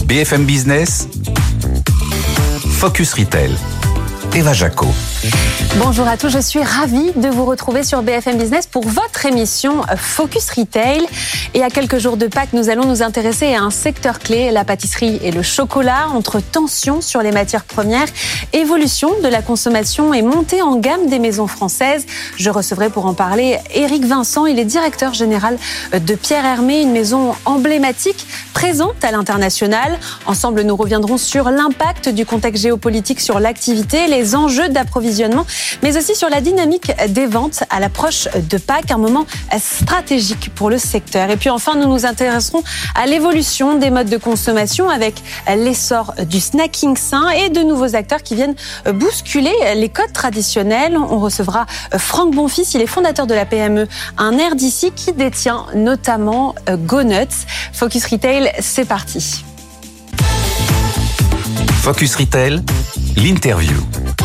BFM Business, Focus Retail. Eva Jaco. Bonjour à tous, je suis ravie de vous retrouver sur BFM Business pour votre émission Focus Retail. Et à quelques jours de Pâques, nous allons nous intéresser à un secteur clé, la pâtisserie et le chocolat, entre tensions sur les matières premières, évolution de la consommation et montée en gamme des maisons françaises. Je recevrai pour en parler Éric Vincent, il est directeur général de Pierre Hermé, une maison emblématique présente à l'international. Ensemble, nous reviendrons sur l'impact du contexte géopolitique sur l'activité, les enjeux d'approvisionnement, mais aussi sur la dynamique des ventes à l'approche de Pâques, un moment stratégique pour le secteur. Et puis enfin, nous nous intéresserons à l'évolution des modes de consommation avec l'essor du snacking sain et de nouveaux acteurs qui viennent bousculer les codes traditionnels. On recevra Franck Bonfils, il est fondateur de la PME Un Air d'ici qui détient notamment GoNuts. Focus Retail, c'est parti. Focus Retail, l'interview.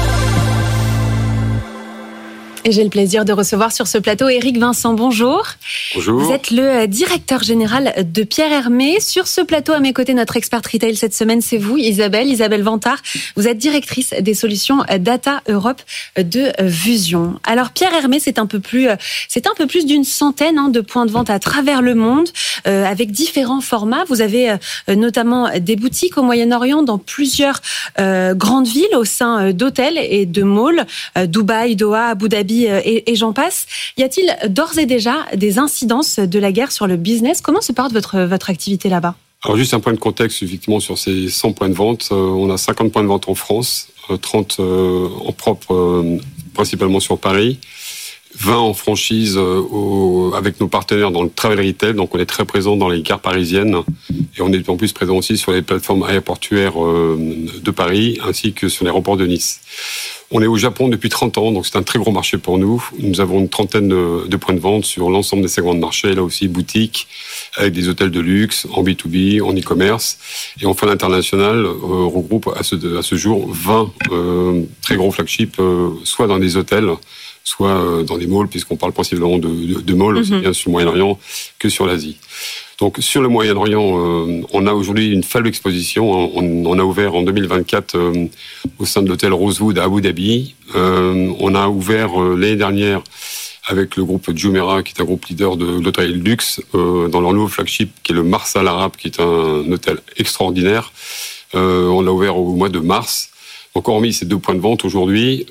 Et j'ai le plaisir de recevoir sur ce plateau Éric Vincent. Bonjour. Bonjour. Vous êtes le directeur général de Pierre Hermé. Sur ce plateau, à mes côtés, notre expert retail cette semaine, c'est vous, Isabelle Vantard. Vous êtes directrice des solutions Data Europe de Vusion. Alors, Pierre Hermé, c'est un peu plus d'une centaine de points de vente à travers le monde, avec différents formats. Vous avez notamment des boutiques au Moyen-Orient dans plusieurs grandes villes au sein d'hôtels et de malls, Dubaï, Doha, Abu Dhabi, et j'en passe. Y a-t-il d'ores et déjà des incidences de la guerre sur le business ? Comment se porte votre activité là-bas ? Alors juste un point de contexte, effectivement, sur ces 100 points de vente, on a 50 points de vente en France, 30 en propre, principalement sur Paris, 20 en franchise avec nos partenaires dans le travel retail, donc on est très présent dans les gares parisiennes et on est en plus présent aussi sur les plateformes aéroportuaires de Paris ainsi que sur l'aéroport de Nice. On est au Japon depuis 30 ans, donc c'est un très gros marché pour nous. Nous avons une trentaine de points de vente sur l'ensemble des segments de marché, là aussi boutiques, avec des hôtels de luxe, en B2B, en e-commerce. Et enfin, l'international regroupe à ce jour 20 très gros flagships, soit dans des hôtels, soit dans des malls, puisqu'on parle principalement de malls, aussi bien sur le Moyen-Orient que sur l'Asie. Donc sur le Moyen-Orient, on a aujourd'hui une faible exposition. On a ouvert en 2024 au sein de l'hôtel Rosewood à Abu Dhabi. On a ouvert l'année dernière avec le groupe Jumeirah, qui est un groupe leader de l'hôtel luxe, dans leur nouveau flagship, qui est le Mars Al Arab, qui est un hôtel extraordinaire. On l'a ouvert au mois de mars. Donc hormis ces 2 points de vente aujourd'hui,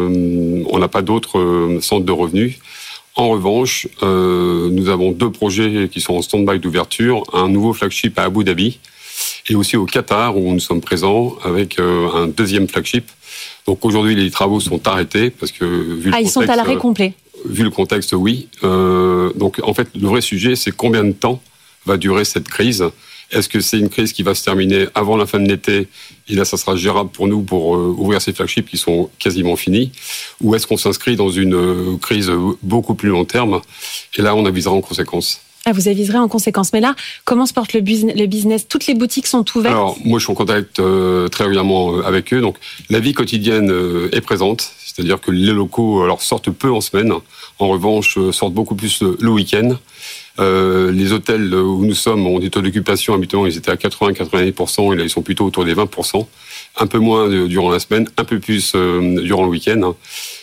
on n'a pas d'autres centres de revenus. En revanche, nous avons 2 projets qui sont en stand-by d'ouverture, un nouveau flagship à Abu Dhabi et aussi au Qatar où nous sommes présents avec un 2e flagship. Donc aujourd'hui, les travaux sont arrêtés parce que vu le contexte, ils sont à l'arrêt complet. Vu le contexte, oui. Donc en fait, le vrai sujet, c'est combien de temps va durer cette crise. Est-ce que c'est une crise qui va se terminer avant la fin de l'été et là, ça sera gérable pour nous pour ouvrir ces flagships qui sont quasiment finis, ou est-ce qu'on s'inscrit dans une crise beaucoup plus long terme et là, on avisera en conséquence. Ah, vous aviserez en conséquence. Mais là, comment se porte le business ? Toutes les boutiques sont ouvertes ? Alors, moi, je suis en contact très régulièrement avec eux. Donc, la vie quotidienne est présente. C'est-à-dire que les locaux sortent peu en semaine. En revanche, sortent beaucoup plus le week-end. Les hôtels où nous sommes ont des taux d'occupation, habituellement, ils étaient à 80-90%, et là, ils sont plutôt autour des 20%. Un peu moins durant la semaine, un peu plus durant le week-end.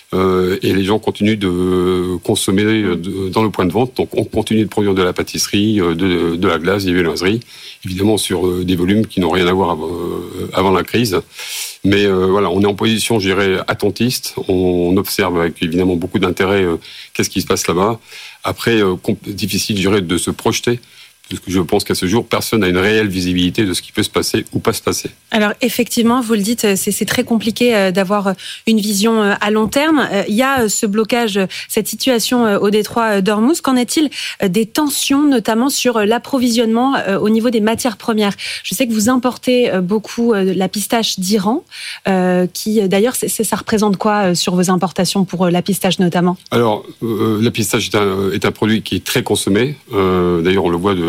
Et les gens continuent de consommer dans le point de vente. Donc, on continue de produire de la pâtisserie, de la glace, des viennoiseries, évidemment sur des volumes qui n'ont rien à voir avant la crise. Mais voilà, on est en position, je dirais, attentiste. On observe avec évidemment beaucoup d'intérêt qu'est-ce qui se passe là-bas. Après, difficile, je dirais, de se projeter. Parce que je pense qu'à ce jour, personne n'a une réelle visibilité de ce qui peut se passer ou pas se passer. Alors effectivement, vous le dites, c'est très compliqué d'avoir une vision à long terme. Il y a ce blocage, cette situation au détroit d'Ormuz. Qu'en est-il des tensions, notamment sur l'approvisionnement au niveau des matières premières ? Je sais que vous importez beaucoup la pistache d'Iran, qui d'ailleurs, ça représente quoi sur vos importations pour la pistache notamment ? Alors, la pistache est un produit qui est très consommé. D'ailleurs, on le voit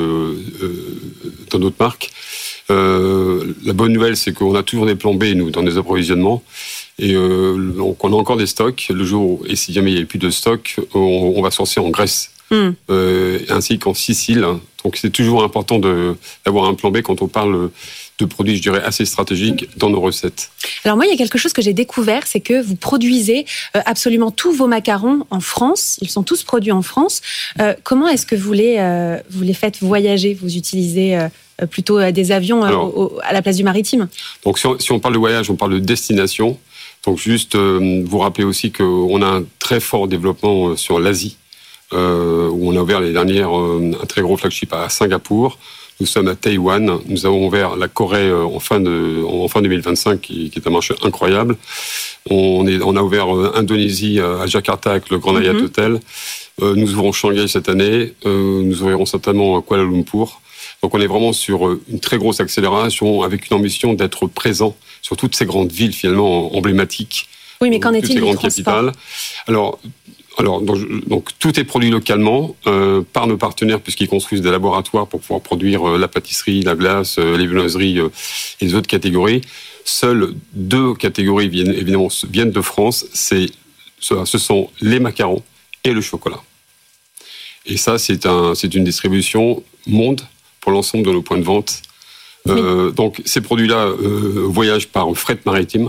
dans notre marque. La bonne nouvelle, c'est qu'on a toujours des plans B, nous, dans les approvisionnements. Et donc, on a encore des stocks. Le jour, et si jamais il n'y a plus de stock, on va sourcer en Grèce. Ainsi qu'en Sicile. Donc, c'est toujours important d'avoir un plan B quand on parle de produits, je dirais, assez stratégiques dans nos recettes. Alors moi, il y a quelque chose que j'ai découvert, c'est que vous produisez absolument tous vos macarons en France. Ils sont tous produits en France. Comment est-ce que vous les faites voyager? Vous utilisez plutôt des avions à la place du maritime? Donc si on parle de voyage, on parle de destination. Donc juste vous rappeler aussi qu'on a un très fort développement sur l'Asie, où on a ouvert l'année dernière un très gros flagship à Singapour. Nous sommes à Taïwan. Nous avons ouvert la Corée en fin 2025, qui est un marché incroyable. On a ouvert Indonésie à Jakarta avec le Grand Hyatt Hotel. Nous ouvrons Shanghai cette année. Nous ouvrirons certainement Kuala Lumpur. Donc on est vraiment sur une très grosse accélération avec une ambition d'être présent sur toutes ces grandes villes finalement emblématiques. Oui, mais qu'en est-il du transport ? Alors, donc tout est produit localement par nos partenaires puisqu'ils construisent des laboratoires pour pouvoir produire la pâtisserie, la glace, les viennoiseries et les autres catégories. Seules 2 catégories viennent de France. Ce sont les macarons et le chocolat. Et ça, c'est une distribution monde pour l'ensemble de nos points de vente. Oui. Donc ces produits-là voyagent par fret maritime.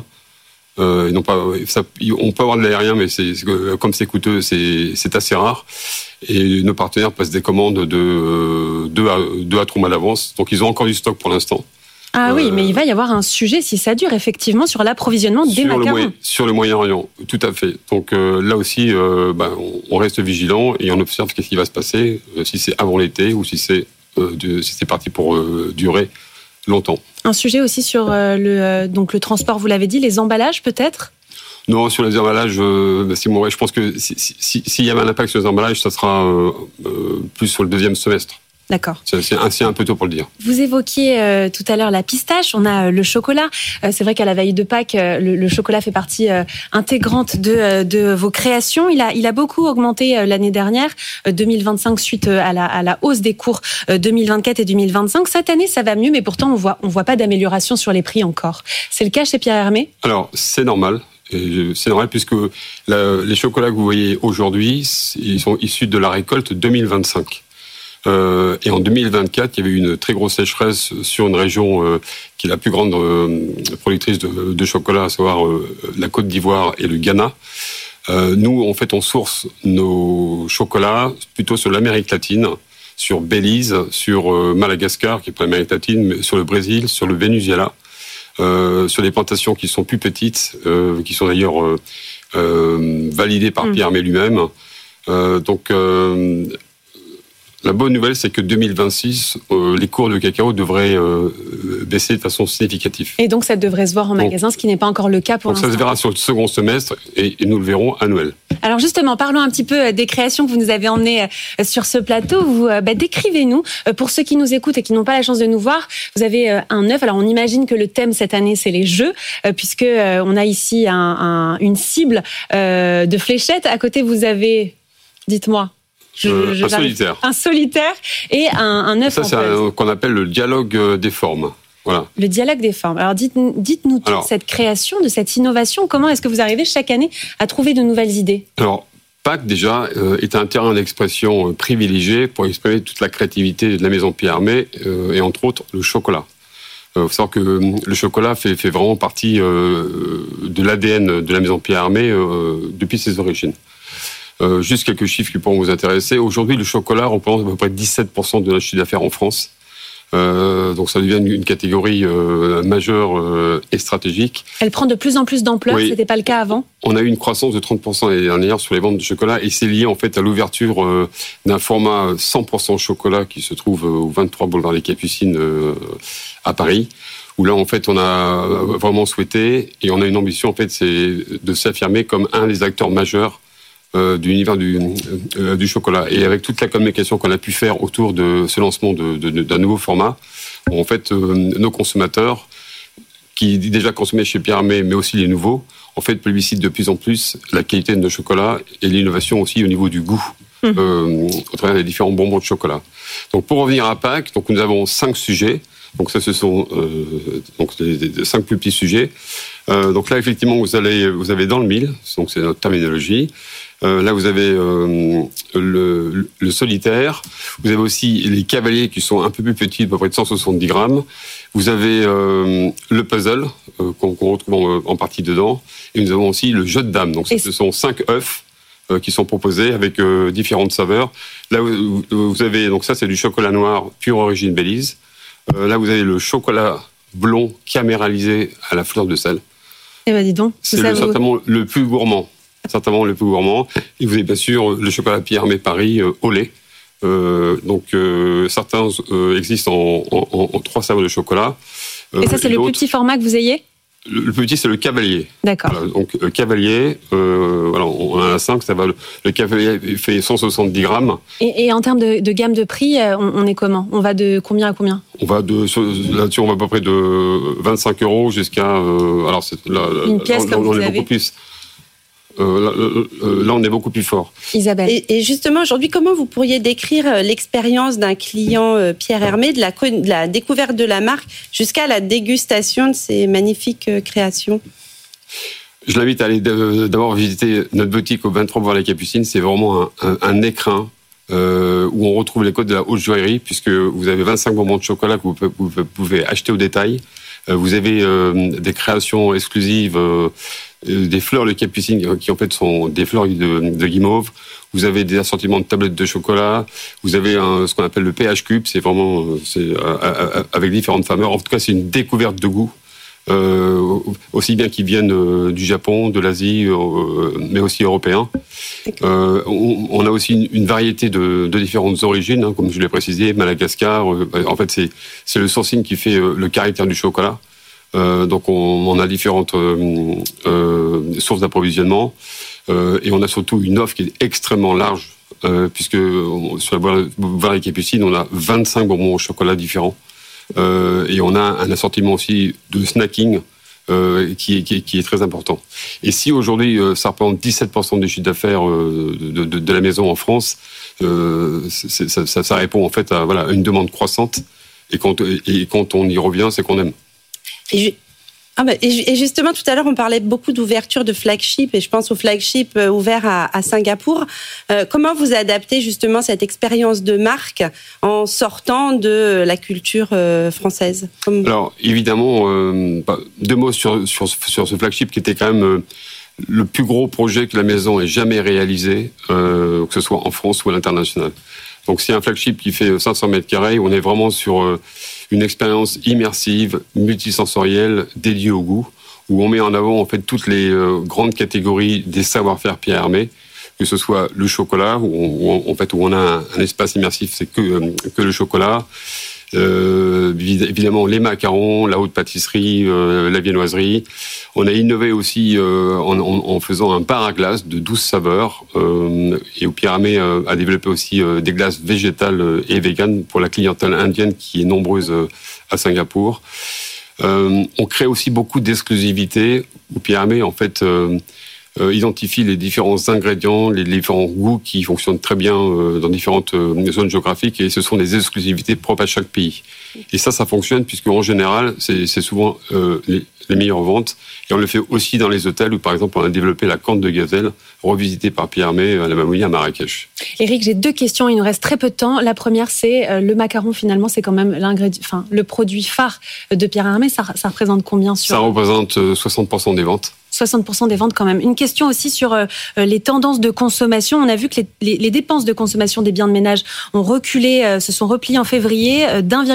On peut avoir de l'aérien, mais comme c'est coûteux, c'est assez rare. Et nos partenaires passent des commandes de 2 à 3 mois d'avance. Donc ils ont encore du stock pour l'instant. Ah oui, mais il va y avoir un sujet, si ça dure, effectivement, sur l'approvisionnement des macarons. Sur le Moyen-Orient, tout à fait. Donc là aussi, on reste vigilant et on observe ce qui va se passer, si c'est avant l'été ou si c'est parti pour durer longtemps. Un sujet aussi sur le transport, vous l'avez dit, les emballages peut-être ? Non, sur les emballages, je pense que s'il y avait un impact sur les emballages, ça sera plus sur le 2e semestre. D'accord. C'est un peu tôt pour le dire. Vous évoquiez tout à l'heure la pistache, on a le chocolat. C'est vrai qu'à la veille de Pâques, le chocolat fait partie intégrante de vos créations. Il a beaucoup augmenté l'année dernière, 2025, suite à la hausse des cours 2024 et 2025. Cette année, ça va mieux, mais pourtant, on voit pas d'amélioration sur les prix encore. C'est le cas chez Pierre Hermé ? Alors, c'est normal. C'est normal puisque les chocolats que vous voyez aujourd'hui, ils sont issus de la récolte 2025. Et en 2024, il y avait une très grosse sécheresse sur une région qui est la plus grande productrice de chocolat, à savoir la Côte d'Ivoire et le Ghana. Nous, en fait, on source nos chocolats plutôt sur l'Amérique latine, sur Belize, sur Madagascar, qui est pas l'Amérique latine, mais sur le Brésil, sur le Venezuela, sur des plantations qui sont plus petites, qui sont d'ailleurs validées par Pierre Hermé lui-même. La bonne nouvelle, c'est que 2026, les cours de cacao devraient baisser de façon significative. Et donc, ça devrait se voir en magasin, ce qui n'est pas encore le cas pour l'instant. Ça se verra sur le second semestre et nous le verrons à Noël. Alors justement, parlons un petit peu des créations que vous nous avez emmenées sur ce plateau. Vous décrivez-nous, pour ceux qui nous écoutent et qui n'ont pas la chance de nous voir, vous avez un œuf. Alors on imagine que le thème cette année, c'est les jeux, puisque on a ici une cible de fléchettes. À côté, vous avez, dites-moi. Un solitaire. Un solitaire et un œuf. Ça, c'est qu'on appelle le dialogue des formes. Voilà. Le dialogue des formes. Alors, dites-nous toute cette création, de cette innovation. Comment est-ce que vous arrivez chaque année à trouver de nouvelles idées ? Alors, Pâques, déjà, est un terrain d'expression privilégié pour exprimer toute la créativité de la maison Pierre Hermé et entre autres le chocolat. Il faut savoir que le chocolat fait vraiment partie de l'ADN de la maison Pierre Hermé depuis ses origines. Juste quelques chiffres qui pourront vous intéresser. Aujourd'hui, le chocolat représente à peu près 17% de notre chiffre d'affaires en France. Donc ça devient une catégorie majeure et stratégique. Elle prend de plus en plus d'ampleur, oui. C'était pas le cas avant. On a eu une croissance de 30% l'année dernière sur les ventes de chocolat et c'est lié en fait à l'ouverture d'un format 100% chocolat qui se trouve au 23 boulevard des Capucines à Paris. Où là, en fait, on a vraiment souhaité et on a une ambition, en fait, c'est de s'affirmer comme un des acteurs majeurs de l'univers du chocolat. Et avec toute la communication qu'on a pu faire autour de ce lancement d'un nouveau format, en fait, nos consommateurs, qui déjà consommaient chez Pierre Hermé, mais aussi les nouveaux, en fait, plébiscitent de plus en plus la qualité de nos chocolats et l'innovation aussi au niveau du goût. au travers des différents bonbons de chocolat. Donc pour revenir à Pâques, donc nous avons 5 sujets. Donc ça, ce sont donc les 5 plus petits sujets. Donc là, effectivement, vous avez dans le mille, donc c'est notre terminologie. Là, vous avez le solitaire. Vous avez aussi les cavaliers qui sont un peu plus petits, à peu près de 170 grammes. Vous avez le puzzle qu'on retrouve en partie dedans. Et nous avons aussi le jeu de dames. Donc ce sont 5 œufs qui sont proposés avec différentes saveurs. Là, vous avez, donc ça, c'est du chocolat noir pure origine Belize. Là, vous avez le chocolat blond caméralisé à la fleur de sel. Eh ben, dis donc. C'est certainement le plus gourmand. Certainement le plus gourmand. Et vous avez bien sûr le chocolat Pierre Hermé Paris au lait. Donc certains existent en 3 saveurs de chocolat. Et ça, c'est le plus petit format que vous ayez ? Le petit, c'est le cavalier. D'accord. Voilà, donc cavalier, voilà, on en a 5, ça va. Le cavalier fait 170 grammes. Et en termes de gamme de prix, on est comment ? On va de combien à combien ? Là-dessus, on va à peu près de 25 € jusqu'à. Alors, une pièce comme vous avez. Beaucoup plus. Là, on est beaucoup plus fort. Isabelle. Et justement, aujourd'hui, comment vous pourriez décrire l'expérience d'un client Pierre Hermé, de la découverte de la marque jusqu'à la dégustation de ces magnifiques créations ? Je l'invite à aller d'abord visiter notre boutique au 23 boulevard Les Capucines. C'est vraiment un écrin où on retrouve les codes de la haute joaillerie, puisque vous avez 25 bonbons de chocolat que vous pouvez acheter au détail. Vous avez des créations exclusives, des fleurs Les Capucines qui en fait sont des fleurs de guimauve. Vous avez des assortiments de tablettes de chocolat. Vous avez ce qu'on appelle le pH cube. C'est vraiment avec différentes saveurs. En tout cas, c'est une découverte de goût. Aussi bien qu'ils viennent du Japon, de l'Asie, mais aussi européens. On a aussi une variété de différentes origines, hein, comme je l'ai précisé, Madagascar. En fait, c'est le sourcing qui fait le caractère du chocolat. Donc, on a différentes sources d'approvisionnement. Et on a surtout une offre qui est extrêmement large, puisque sur la boulevard Les Capucines, on a 25 bonbons au chocolat différents. Et on a un assortiment aussi de snacking qui est très important. Et si aujourd'hui ça représente 17% du chiffre d'affaires de la maison en France, ça répond en fait à une demande croissante. Et quand on y revient, c'est qu'on aime. Et justement, tout à l'heure, on parlait beaucoup d'ouverture de flagship, et je pense au flagship ouvert à Singapour. Comment vous adaptez justement cette expérience de marque en sortant de la culture française ? Alors, évidemment, 2 mots sur ce flagship qui était quand même le plus gros projet que la maison ait jamais réalisé, que ce soit en France ou à l'international. Donc, c'est un flagship qui fait 500 mètres carrés. On est vraiment sur une expérience immersive, multisensorielle, dédiée au goût, où on met en avant en fait toutes les grandes catégories des savoir-faire Pierre Hermé, que ce soit le chocolat, où on a un espace immersif, c'est que le chocolat. Évidemment les macarons, la haute pâtisserie, la viennoiserie. On a innové aussi en faisant un bar à glace de 12 saveurs et où Pierre Hermé a développé aussi des glaces végétales et véganes pour la clientèle indienne qui est nombreuse à Singapour. On crée aussi beaucoup d'exclusivités où Pierre Hermé en fait identifie les différents ingrédients, les différents goûts qui fonctionnent très bien dans différentes zones géographiques, et ce sont des exclusivités propres à chaque pays. Et ça fonctionne puisque en général, c'est souvent les meilleures ventes. Et on le fait aussi dans les hôtels où, par exemple, on a développé la corne de gazelle, revisitée par Pierre Hermé à la Mamounia à Marrakech. Éric, j'ai 2 questions. Il nous reste très peu de temps. La première, c'est le macaron. Finalement, c'est quand même le produit phare de Pierre Hermé. Ça représente combien sur... Ça représente 60% des ventes. 60% des ventes quand même. Une question aussi sur les tendances de consommation. On a vu que les dépenses de consommation des biens de ménage ont reculé, se sont repliées en février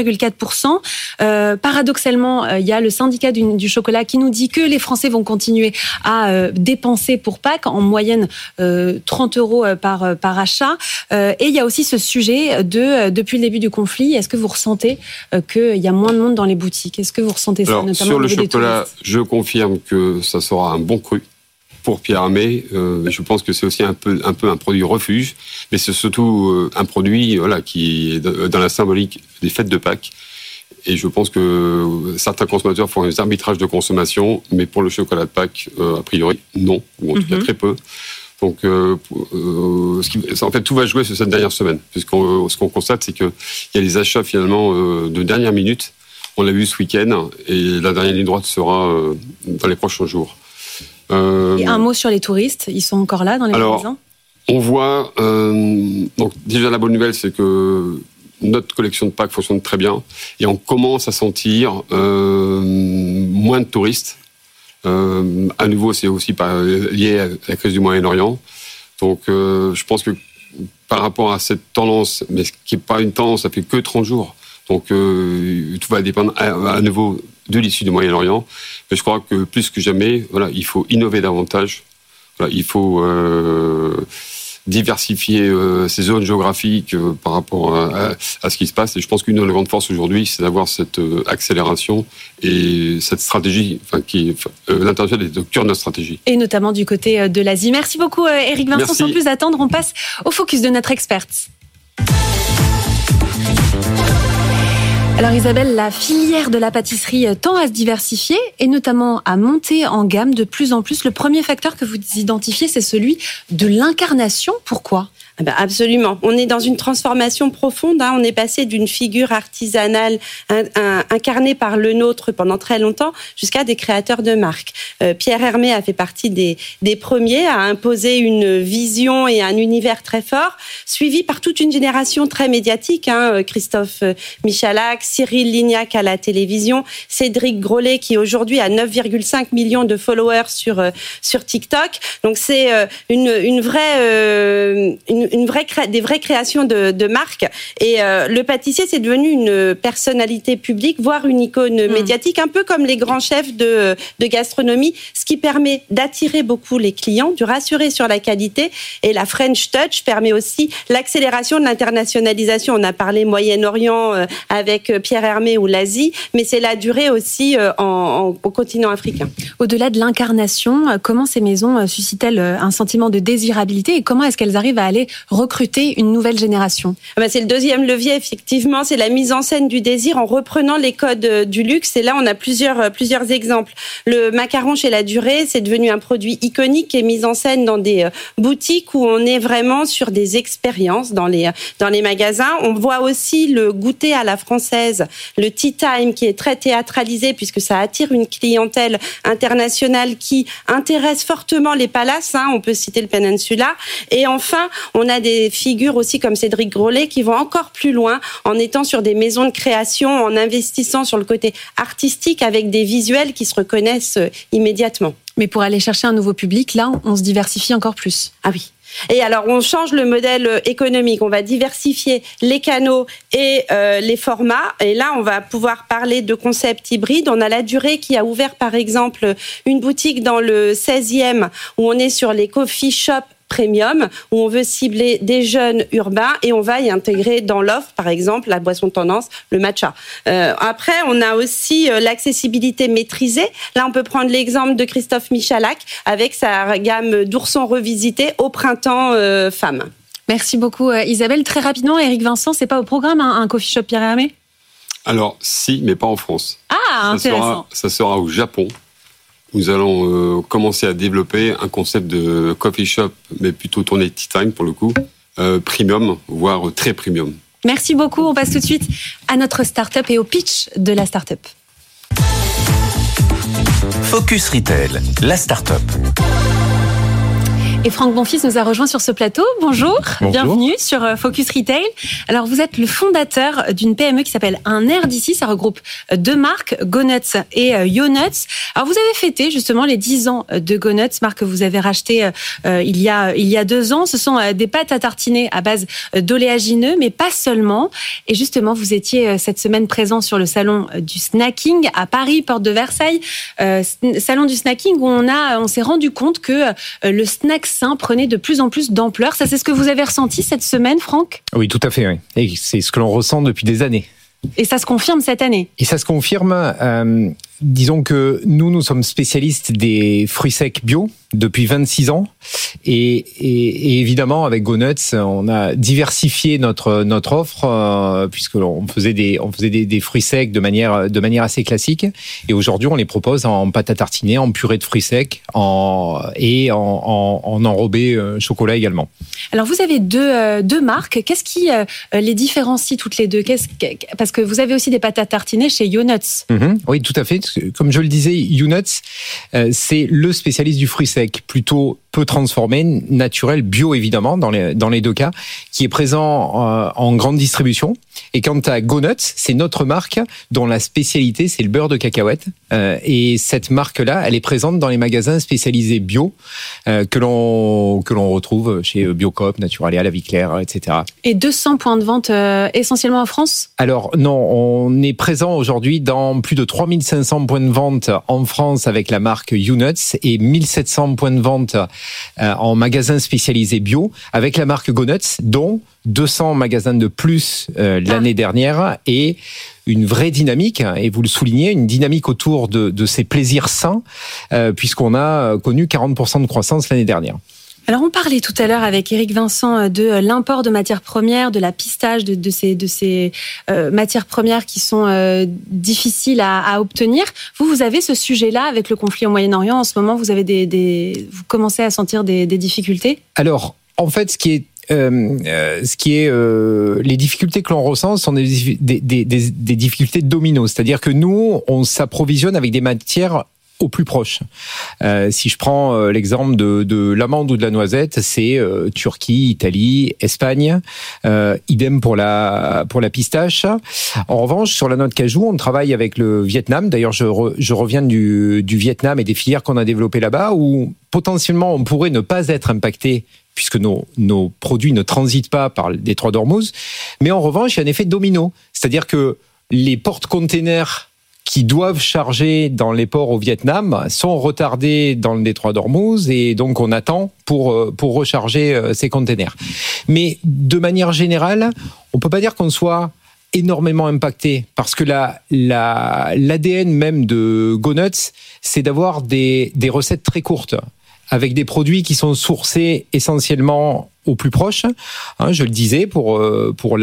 d'1,4%. Paradoxalement, il y a le syndicat du chocolat qui nous dit que les Français vont continuer à dépenser pour Pâques, en moyenne 30 € par achat. Et il y a aussi ce sujet depuis le début du conflit, est-ce que vous ressentez qu'il y a moins de monde dans les boutiques ? Est-ce que vous ressentez ça, notamment sur le chocolat, touristes ? je confirme que ça sera un bon cru pour Pierre Hermé. Je pense que c'est aussi un peu un produit refuge, mais c'est surtout un produit qui est dans la symbolique des fêtes de Pâques. Et je pense que certains consommateurs font des arbitrages de consommation, mais pour le chocolat de Pâques, a priori, non, ou en tout cas très peu. Donc, en fait, tout va jouer sur cette dernière semaine, puisqu'on ce qu'on constate, c'est qu'il y a les achats finalement de dernière minute. On l'a vu ce week-end, et la dernière ligne droite sera dans les prochains jours. Et un mot sur les touristes, ils sont encore là dans les magasins ? On voit, donc déjà la bonne nouvelle, c'est que notre collection de Pâques fonctionne très bien, et on commence à sentir moins de touristes. À nouveau, c'est aussi lié à la crise du Moyen-Orient. Donc, je pense que par rapport à cette tendance, mais ce qui n'est pas une tendance, ça fait que 30 jours. Donc, tout va dépendre à nouveau de l'issue du Moyen-Orient. Mais je crois que plus que jamais, voilà, il faut innover davantage. Voilà, il faut diversifier ces zones géographiques par rapport à ce qui se passe. Et je pense qu'une de nos grandes forces aujourd'hui, c'est d'avoir cette accélération et cette stratégie, l'international est au cœur de notre stratégie. Et notamment du côté de l'Asie. Merci beaucoup, Éric Vincent. Sans plus attendre, on passe au focus de notre experte. Alors Isabelle, la filière de la pâtisserie tend à se diversifier et notamment à monter en gamme de plus en plus. Le premier facteur que vous identifiez, c'est celui de l'incarnation. Pourquoi ? Absolument. On est dans une transformation profonde. On est passé d'une figure artisanale incarnée par le nôtre pendant très longtemps jusqu'à des créateurs de marques. Pierre Hermé a fait partie des premiers à imposer une vision et un univers très fort, suivi par toute une génération très médiatique. Christophe Michalak, Cyril Lignac à la télévision, Cédric Grolet qui aujourd'hui a 9,5 millions de followers sur TikTok. Donc c'est des vraies créations de marques. Et le pâtissier, c'est devenu une personnalité publique, voire une icône médiatique, un peu comme les grands chefs de gastronomie, ce qui permet d'attirer beaucoup les clients, de rassurer sur la qualité. Et la French Touch permet aussi l'accélération de l'internationalisation. On a parlé Moyen-Orient avec Pierre Hermé ou l'Asie, mais c'est la durée aussi au continent africain. Au-delà de l'incarnation, comment ces maisons suscitent-elles un sentiment de désirabilité et comment est-ce qu'elles arrivent à aller recruter une nouvelle génération ? C'est le deuxième levier, effectivement, c'est la mise en scène du désir en reprenant les codes du luxe. Et là, on a plusieurs exemples. Le macaron chez La Durée, c'est devenu un produit iconique qui est mis en scène dans des boutiques où on est vraiment sur des expériences dans les magasins. On voit aussi le goûter à la française, le tea time qui est très théâtralisé puisque ça attire une clientèle internationale qui intéresse fortement les palaces. On peut citer le Peninsula. Et enfin, on a des figures aussi comme Cédric Grolet qui vont encore plus loin en étant sur des maisons de création, en investissant sur le côté artistique avec des visuels qui se reconnaissent immédiatement. Mais pour aller chercher un nouveau public, là, on se diversifie encore plus. Ah oui. Et alors, on change le modèle économique. On va diversifier les canaux et les formats. Et là, on va pouvoir parler de concepts hybrides. On a La Durée qui a ouvert, par exemple, une boutique dans le 16e où on est sur les coffee shops premium, où on veut cibler des jeunes urbains et on va y intégrer dans l'offre, par exemple, la boisson tendance, le matcha. Après, on a aussi l'accessibilité maîtrisée. Là, on peut prendre l'exemple de Christophe Michalak avec sa gamme d'oursons revisités au printemps femmes. Merci beaucoup Isabelle. Très rapidement, Éric Vincent, c'est pas au programme un coffee shop Pierre Hermé ? Alors, si, mais pas en France. Ah, intéressant. Ça sera au Japon. Nous allons commencer à développer un concept de coffee shop, mais plutôt tourné tea time pour le coup, premium, voire très premium. Merci beaucoup. On passe tout de suite à notre start-up et au pitch de la start-up. Focus Retail, la start-up. Et Franck Bonfils nous a rejoint sur ce plateau. Bonjour. Bienvenue sur Focus Retail. Alors, vous êtes le fondateur d'une PME qui s'appelle Un Air d'ici. Ça regroupe deux marques, GoNuts et YoNuts. Alors, vous avez fêté justement les 10 ans de GoNuts, marque que vous avez rachetée il y a 2 ans. Ce sont des pâtes à tartiner à base d'oléagineux, mais pas seulement. Et justement, vous étiez cette semaine présent sur le salon du snacking à Paris, porte de Versailles. Salon du snacking où on s'est rendu compte que le snack sain prenait de plus en plus d'ampleur. Ça, c'est ce que vous avez ressenti cette semaine, Franck ? Oui, tout à fait. Oui. Et c'est ce que l'on ressent depuis des années. Et ça se confirme cette année ? Et ça se confirme. disons que nous sommes spécialistes des fruits secs bio depuis 26 ans. Et évidemment, avec GoNuts, on a diversifié notre offre, puisque on faisait des fruits secs de manière assez classique. Et aujourd'hui, on les propose en pâte à tartiner, en purée de fruits secs, et en enrobé chocolat également. Alors, vous avez deux marques. Qu'est-ce qui les différencie toutes les deux? Parce que vous avez aussi des pâtes à tartiner chez YouNuts. Oui, tout à fait. Comme je le disais, YouNuts, c'est le spécialiste du fruit sec, plutôt peu transformé, naturel, bio évidemment dans les deux cas, qui est présent en grande distribution. Et quant à GoNuts, c'est notre marque dont la spécialité c'est le beurre de cacahuète. Et cette marque-là, elle est présente dans les magasins spécialisés bio que l'on retrouve chez Biocoop, Naturalia, La Vie Claire, etc. Et 200 points de vente essentiellement en France? Alors non, on est présent aujourd'hui dans plus de 3500 points de vente en France avec la marque YouNuts et 1700 points de vente en magasins spécialisés bio avec la marque GoNuts, dont 200 magasins de plus l'année dernière et une vraie dynamique, et vous le soulignez, une dynamique autour de ces plaisirs sains, puisqu'on a connu 40% de croissance l'année dernière. Alors, on parlait tout à l'heure avec Éric Vincent de l'import de matières premières, de la pistage, de ces matières premières qui sont difficiles à obtenir. Vous avez ce sujet-là avec le conflit au Moyen-Orient. En ce moment, vous avez vous commencez à sentir des difficultés? Alors, en fait, les difficultés que l'on ressent sont des difficultés domino. C'est-à-dire que nous, on s'approvisionne avec des matières au plus proche. Si je prends l'exemple de l'amande ou de la noisette, c'est Turquie, Italie, Espagne. Idem pour la pistache. En revanche, sur la noix de cajou, on travaille avec le Vietnam. D'ailleurs, je reviens du Vietnam et des filières qu'on a développées là-bas, où potentiellement on pourrait ne pas être impacté puisque nos produits ne transitent pas par le détroit d'Ormuz. Mais en revanche, il y a un effet domino. C'est-à-dire que les porte-containers qui doivent charger dans les ports au Vietnam sont retardés dans le détroit d'Ormuz et donc on attend pour recharger ces containers. Mais de manière générale, on peut pas dire qu'on soit énormément impacté parce que l'ADN même de GoNuts, c'est d'avoir des recettes très courtes avec des produits qui sont sourcés essentiellement au plus proche. Je le disais, on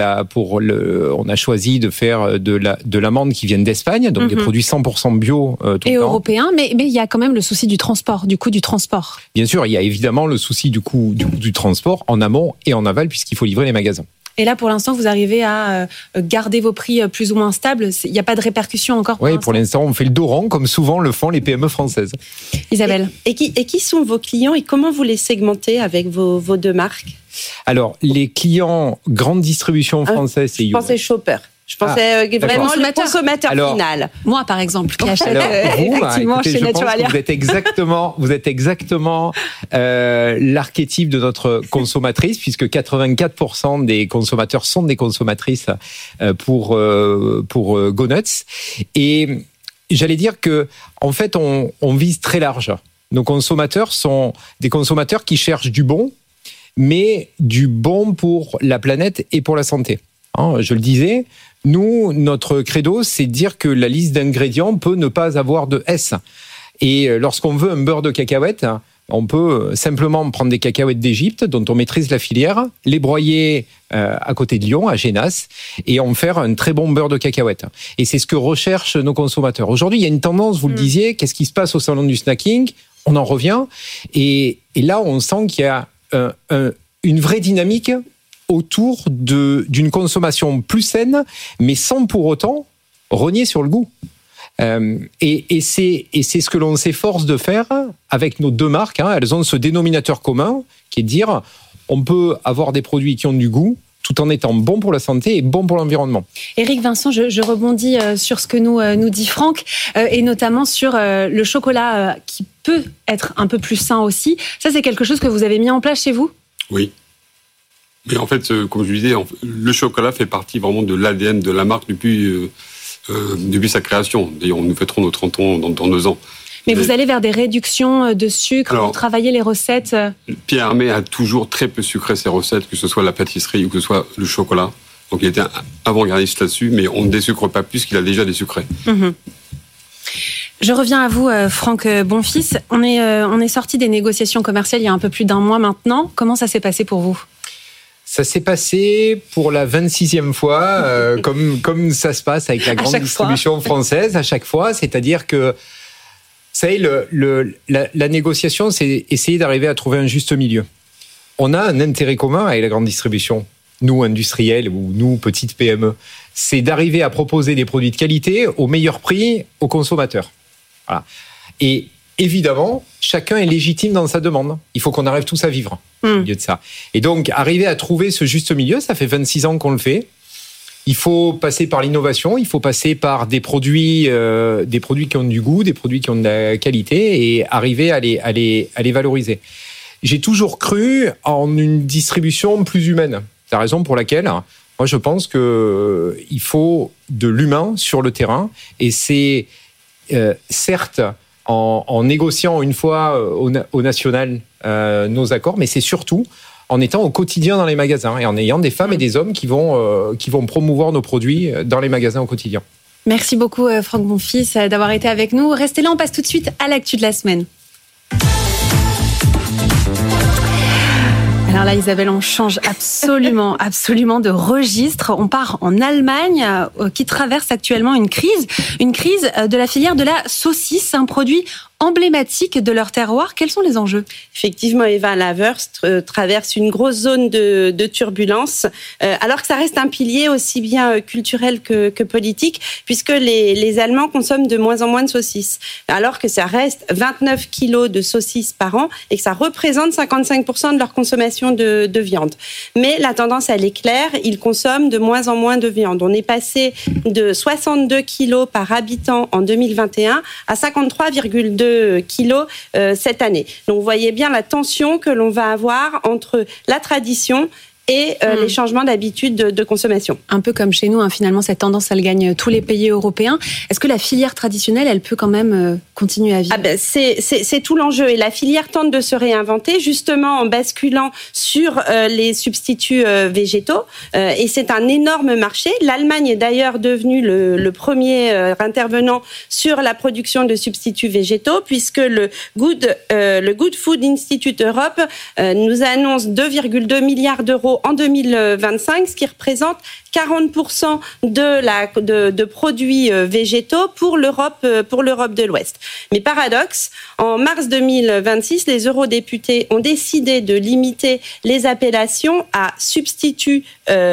a choisi de faire de l'amande qui vient d'Espagne, donc des produits 100% bio tout le temps. Et européens, mais il y a quand même le souci du transport, du coût du transport. Bien sûr, il y a évidemment le souci du coût du transport en amont et en aval puisqu'il faut livrer les magasins. Et là, pour l'instant, vous arrivez à garder vos prix plus ou moins stables. Il n'y a pas de répercussions encore pour l'instant. Pour l'instant, on fait le dos rond, comme souvent le font les PME françaises. Isabelle. Et qui sont vos clients et comment vous les segmentez avec vos deux marques? Alors, les clients grande distribution française, c'est... Je pensais Shopper. Je pensais vraiment le consommateur final. Moi, par exemple, qui achète effectivement chez Naturalia. Vous êtes exactement l'archétype de notre consommatrice, puisque 84% des consommateurs sont des consommatrices pour GoNuts. Et j'allais dire que, en fait, on vise très large. Nos consommateurs sont des consommateurs qui cherchent du bon, mais du bon pour la planète et pour la santé. Je le disais, nous, notre credo, c'est de dire que la liste d'ingrédients peut ne pas avoir de S. Et lorsqu'on veut un beurre de cacahuète, on peut simplement prendre des cacahuètes d'Égypte, dont on maîtrise la filière, les broyer à côté de Lyon, à Génas, et en faire un très bon beurre de cacahuète. Et c'est ce que recherchent nos consommateurs. Aujourd'hui, il y a une tendance, vous le disiez, qu'est-ce qui se passe au salon du snacking? On en revient. Et là, on sent qu'il y a une vraie dynamique autour d'une consommation plus saine, mais sans pour autant rogner sur le goût. Et c'est ce que l'on s'efforce de faire avec nos deux marques. Elles ont ce dénominateur commun qui est de dire on peut avoir des produits qui ont du goût tout en étant bons pour la santé et bons pour l'environnement. Éric Vincent, je rebondis sur ce que nous dit Franck, et notamment sur le chocolat qui peut être un peu plus sain aussi. Ça, c'est quelque chose que vous avez mis en place chez vous? Oui. Mais en fait, comme je disais, le chocolat fait partie vraiment de l'ADN de la marque depuis sa création. D'ailleurs, nous fêterons nos 30 ans dans 2 ans. Mais vous allez vers des réductions de sucre, vous travaillez les recettes. Pierre Hermé a toujours très peu sucré ses recettes, que ce soit la pâtisserie ou que ce soit le chocolat. Donc il était avant-gardiste là-dessus, mais on ne désucre pas plus qu'il a déjà désucré. Je reviens à vous, Franck Bonfils. On est sorti des négociations commerciales il y a un peu plus d'un mois maintenant. Comment ça s'est passé pour vous ? Ça s'est passé pour la 26e fois, comme ça se passe avec la grande distribution française à chaque fois. C'est-à-dire que, vous savez, la négociation, c'est essayer d'arriver à trouver un juste milieu. On a un intérêt commun avec la grande distribution, nous industriels ou nous petites PME. C'est d'arriver à proposer des produits de qualité au meilleur prix aux consommateurs. Voilà. Et évidemment, chacun est légitime dans sa demande. Il faut qu'on arrive tous à vivre au milieu de ça. Et donc, arriver à trouver ce juste milieu, ça fait 26 ans qu'on le fait. Il faut passer par l'innovation, il faut passer par des produits qui ont du goût, des produits qui ont de la qualité et arriver à les valoriser. J'ai toujours cru en une distribution plus humaine. C'est la raison pour laquelle moi je pense qu'il faut de l'humain sur le terrain et c'est certes en négociant une fois au national nos accords, mais c'est surtout en étant au quotidien dans les magasins et en ayant des femmes et des hommes qui vont promouvoir nos produits dans les magasins au quotidien. Merci beaucoup Franck Bonfils d'avoir été avec nous. Restez là, on passe tout de suite à l'actu de la semaine. Alors là, Isabelle, on change absolument de registre. On part en Allemagne, qui traverse actuellement une crise de la filière de la saucisse, un produit emblématique de leur terroir. Quels sont les enjeux ? Effectivement, Eva, la Wurst traverse une grosse zone de turbulence, alors que ça reste un pilier aussi bien culturel que politique, puisque les Allemands consomment de moins en moins de saucisses, alors que ça reste 29 kilos de saucisses par an et que ça représente 55% de leur consommation de viande. Mais la tendance, elle est claire, ils consomment de moins en moins de viande. On est passé de 62 kilos par habitant en 2021 à 53,2 kilos cette année. Donc vous voyez bien la tension que l'on va avoir entre la tradition et les changements d'habitude de consommation. Un peu comme chez nous, finalement, cette tendance, elle gagne tous les pays européens. Est-ce que la filière traditionnelle, elle peut quand même continuer à vivre ? C'est tout l'enjeu. Et la filière tente de se réinventer, justement en basculant sur les substituts végétaux. Et c'est un énorme marché. L'Allemagne est d'ailleurs devenue le premier intervenant sur la production de substituts végétaux, puisque le Good Food Institute Europe nous annonce 2,2 milliards d'euros en 2025, ce qui représente 40% de produits végétaux pour l'Europe de l'Ouest. Mais paradoxe, en mars 2026, les eurodéputés ont décidé de limiter les appellations à substituts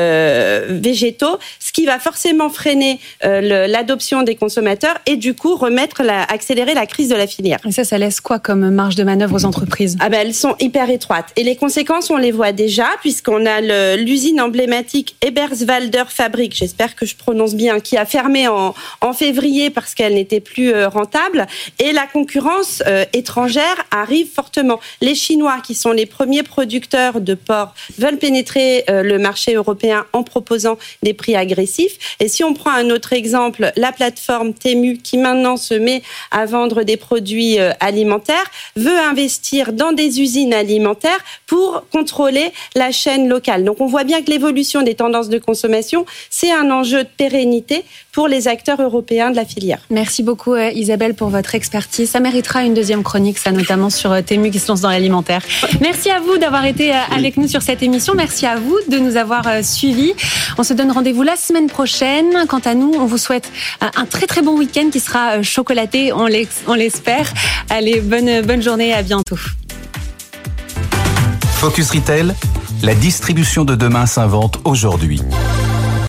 végétaux, ce qui va forcément freiner l'adoption des consommateurs et du coup accélérer la crise de la filière. Et ça laisse quoi comme marge de manœuvre aux entreprises ? Elles sont hyper étroites. Et les conséquences, on les voit déjà, puisqu'on a l'usine emblématique Eberswalder Fabrik, j'espère que je prononce bien, qui a fermé en février parce qu'elle n'était plus rentable. Et la concurrence étrangère arrive fortement. Les Chinois, qui sont les premiers producteurs de porc, veulent pénétrer le marché européen en proposant des prix agressifs. Et si on prend un autre exemple, la plateforme Temu, qui maintenant se met à vendre des produits alimentaires, veut investir dans des usines alimentaires pour contrôler la chaîne locale. Donc on voit bien que l'évolution des tendances de consommation, c'est un enjeu de pérennité pour les acteurs européens de la filière. Merci beaucoup Isabelle pour votre expertise. Ça méritera une deuxième chronique, ça notamment sur Temu qui se lance dans l'alimentaire. Merci à vous d'avoir été avec nous sur cette émission. Merci à vous de nous avoir suivis. On se donne rendez-vous la semaine prochaine. Quant à nous, on vous souhaite un très très bon week-end qui sera chocolaté, on l'espère. Allez, bonne journée, à bientôt. Focus Retail, la distribution de demain s'invente aujourd'hui.